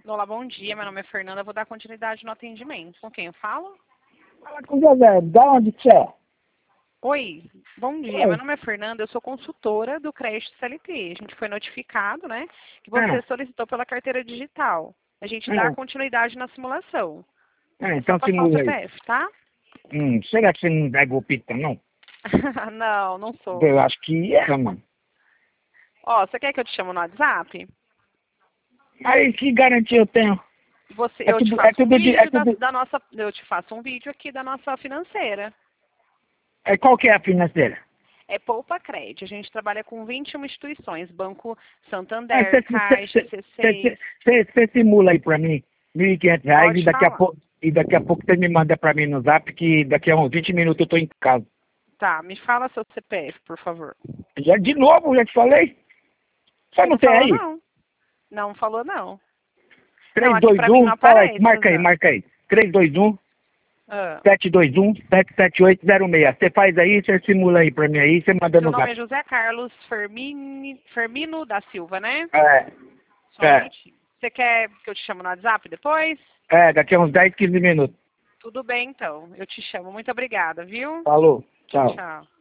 Olá, bom dia. Meu nome é Fernanda. Vou dar continuidade no atendimento. Com quem eu falo? Fala com o José, da onde que é? Oi, bom dia. Meu nome é Fernanda. Eu sou consultora do crédito CLT. A gente foi notificado, né, que você solicitou pela carteira digital. A gente dá continuidade na simulação. É só Então passar o simula aí. CPF, tá? Será que você não é golpista, não? Não, não sou. Eu acho que é, mano. Ó, você quer que eu te chame no WhatsApp? Aí que garantia eu tenho? Eu te faço um vídeo tudo. da nossa, eu te faço um vídeo aqui da nossa financeira. Qual que é a financeira? É Poupa Cred. A gente trabalha com 21 instituições. Banco Santander, Caixa, C6. Você simula aí pra mim R$ 1.500 Pode falar. e daqui a pouco você me manda pra mim no zap que daqui a uns 20 minutos eu tô em casa. Tá, me fala seu CPF, por favor. Já de novo, já te falei? Só não tem Falou aí? não. Não falou não. Não, Três aqui dois pra mim não um fala aí, aparece, Suzana. marca aí. 321 Ah. 721 77806. Você faz aí, você simula aí pra mim aí, você manda Seu no nome é zap. José Carlos Fermino da Silva, né? Só um É, minutinho. Você quer que eu te chame no WhatsApp depois? daqui a uns 10, 15 minutos. Tudo bem, então. Eu te chamo. Muito obrigada, viu? Falou, Tchau, tchau. tchau.